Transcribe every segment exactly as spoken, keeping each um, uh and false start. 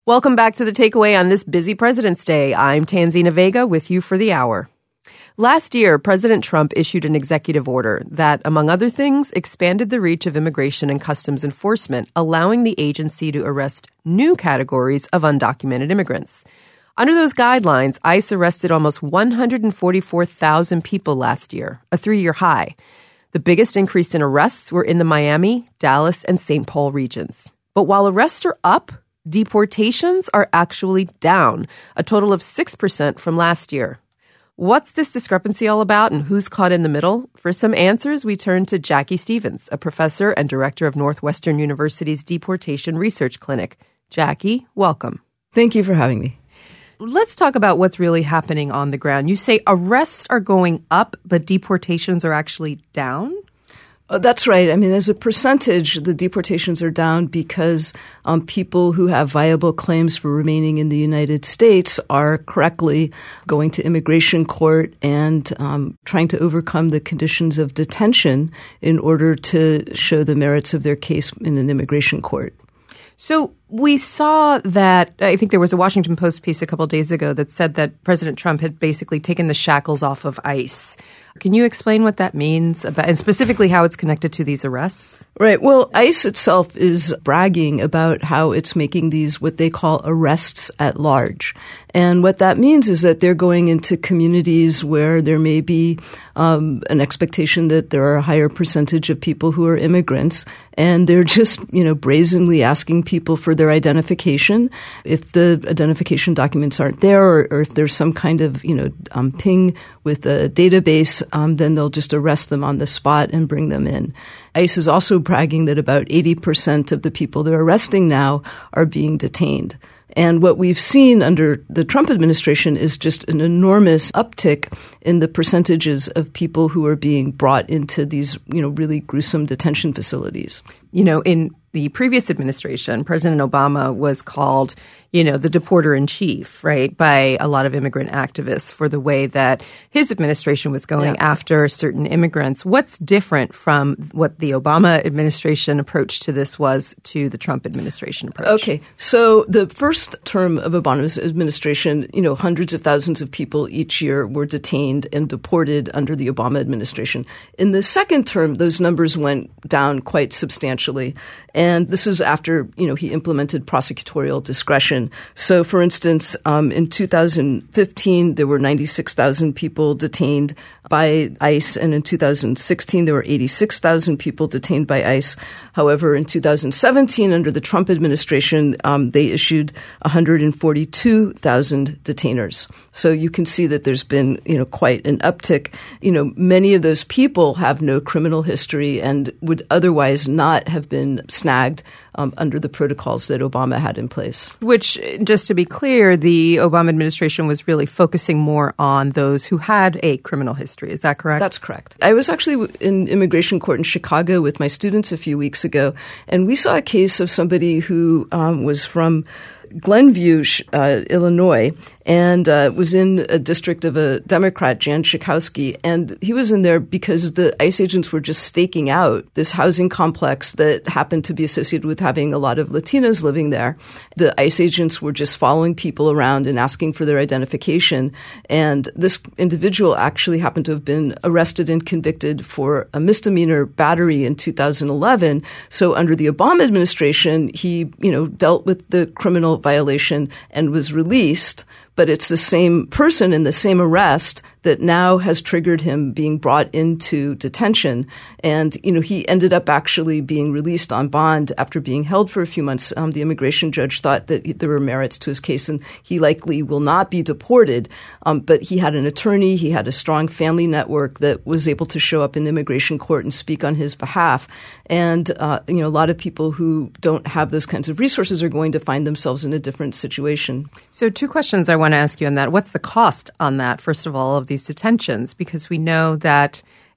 Welcome back to The Takeaway on this busy President's Day. I'm Tanzina Vega with you for the hour. Last year, President Trump issued an executive order that, among other things, expanded the reach of Immigration and Customs Enforcement, allowing the agency to arrest new categories of undocumented immigrants. Under those guidelines, ICE arrested almost one hundred forty-four thousand people last year, a three-year high. The biggest increase in arrests were in the Miami, Dallas, and Saint Paul regions. But while arrests are up, deportations are actually down, a total of six percent from last year. What's this discrepancy all about and who's caught in the middle? For some answers, we turn to Jackie Stevens, a professor and director of Northwestern University's Deportation Research Clinic. Jackie, welcome. Thank you for having me. Let's talk about what's really happening on the ground. You say arrests are going up, but deportations are actually down? Uh, that's right. I mean, as a percentage, the deportations are down because um, people who have viable claims for remaining in the United States are correctly going to immigration court and um, trying to overcome the conditions of detention in order to show the merits of their case in an immigration court. So we saw that, I think there was a Washington Post piece a couple of days ago that said that President Trump had basically taken the shackles off of ICE. Can you explain what that means about, and specifically how it's connected to these arrests? Right. Well, ICE itself is bragging about how it's making these what they call arrests at large. And what that means is that they're going into communities where there may be um, an expectation that there are a higher percentage of people who are immigrants, and they're just, you know, brazenly asking people for their identification. If the identification documents aren't there, or, or if there's some kind of, you know, um, ping with a database, um, then they'll just arrest them on the spot and bring them in. ICE is also bragging that about eighty percent of the people they're arresting now are being detained. And what we've seen under the Trump administration is just an enormous uptick in the percentages of people who are being brought into these, you know, really gruesome detention facilities. You know, in the previous administration, President Obama was called, you know, the deporter in chief, right, by a lot of immigrant activists for the way that his administration was going yeah. after certain immigrants. What's different from what the Obama administration approach to this was to the Trump administration approach? Okay. So the first term of Obama's administration, you know, hundreds of thousands of people each year were detained and deported under the Obama administration. In the second term, those numbers went down quite substantially. And this is after, you know, he implemented prosecutorial discretion. So, for instance, um, in two thousand fifteen, there were ninety-six thousand people detained by ICE, and in two thousand sixteen, there were eighty-six thousand people detained by ICE. However, in two thousand seventeen, under the Trump administration, um, they issued one hundred forty-two thousand detainers. So you can see that there's been, you know, quite an uptick. You know, many of those people have no criminal history and would otherwise not have been snagged um, under the protocols that Obama had in place. Which, just to be clear, the Obama administration was really focusing more on those who had a criminal history. Is that correct? That's correct. I was actually in immigration court in Chicago with my students a few weeks ago, and we saw a case of somebody who um, was from Glenview, uh, Illinois, and uh, was in a district of a Democrat, Jan Schakowsky. And he was in there because the ICE agents were just staking out this housing complex that happened to be associated with having a lot of Latinos living there. The ICE agents were just following people around and asking for their identification. And this individual actually happened to have been arrested and convicted for a misdemeanor battery in two thousand eleven. So under the Obama administration, he, you know, dealt with the criminal violation and was released. But it's the same person in the same arrest that now has triggered him being brought into detention. And, you know, he ended up actually being released on bond after being held for a few months. Um, the immigration judge thought that there were merits to his case, and he likely will not be deported. Um, but he had an attorney. He had a strong family network that was able to show up in immigration court and speak on his behalf. And, uh, you know, a lot of people who don't have those kinds of resources are going to find themselves in a different situation. So two questions I want to ask you on that. What's the cost on that, first of all, of these detentions? Because we know that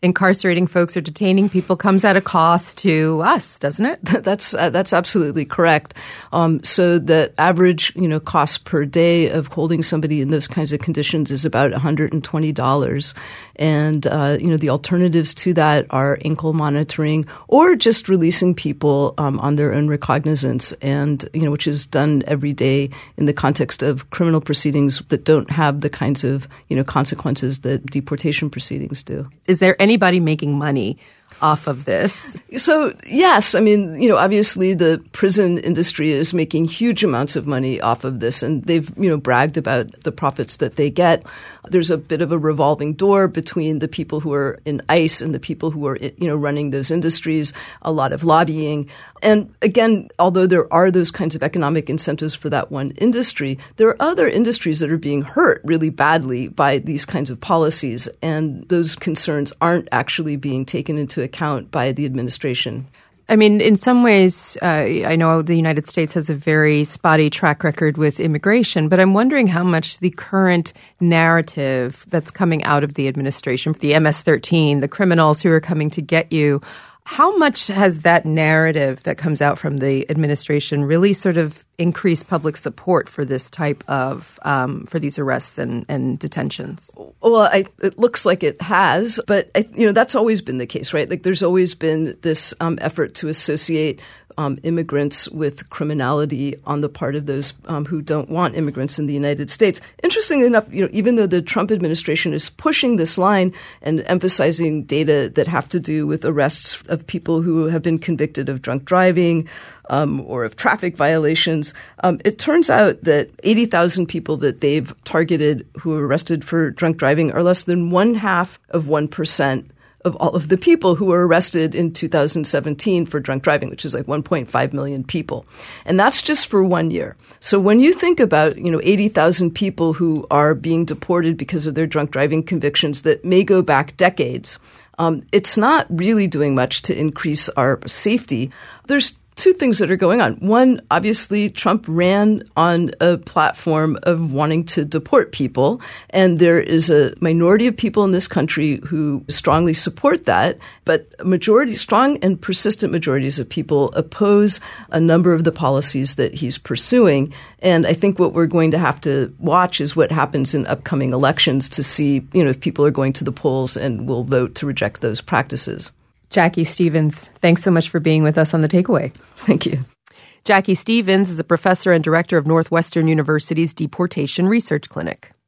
incarcerating folks or detaining people comes at a cost to us, doesn't it? That's uh, that's absolutely correct. Um, so the average, you know, cost per day of holding somebody in those kinds of conditions is about one hundred twenty dollars. And, uh, you know, the alternatives to that are ankle monitoring or just releasing people um, on their own recognizance, and, you know, which is done every day in the context of criminal proceedings that don't have the kinds of, you know, consequences that deportation proceedings do. Is there anybody making money off of this? So, yes. I mean, you know, obviously the prison industry is making huge amounts of money off of this, and they've, you know, bragged about the profits that they get. There's a bit of a revolving door between the people who are in ICE and the people who are, you know, running those industries, a lot of lobbying. And again, although there are those kinds of economic incentives for that one industry, there are other industries that are being hurt really badly by these kinds of policies, and those concerns aren't actually being taken into account by the administration. I mean, in some ways, uh, I know the United States has a very spotty track record with immigration, but I'm wondering how much the current narrative that's coming out of the administration, the M S thirteen, the criminals who are coming to get you, how much has that narrative that comes out from the administration really sort of increased public support for this type of, um, for these arrests and, and detentions? Well, I, it looks like it has, but, I, you know, that's always been the case, right? Like there's always been this um, effort to associate Um, immigrants with criminality on the part of those um, who don't want immigrants in the United States. Interestingly enough, you know, even though the Trump administration is pushing this line and emphasizing data that have to do with arrests of people who have been convicted of drunk driving um, or of traffic violations, um, it turns out that eighty thousand people that they've targeted who are arrested for drunk driving are less than one half of one percent of all of the people who were arrested in two thousand seventeen for drunk driving, which is like one point five million people. And that's just for one year. So when you think about, you know, eighty thousand people who are being deported because of their drunk driving convictions that may go back decades, um, it's not really doing much to increase our safety. There's two things that are going on. One, obviously, Trump ran on a platform of wanting to deport people, and there is a minority of people in this country who strongly support that, but a majority, strong and persistent majorities of people oppose a number of the policies that he's pursuing. And I think what we're going to have to watch is what happens in upcoming elections to see, you know, if people are going to the polls and will vote to reject those practices. Jackie Stevens, thanks so much for being with us on The Takeaway. Thank you. Jackie Stevens is a professor and director of Northwestern University's Deportation Research Clinic.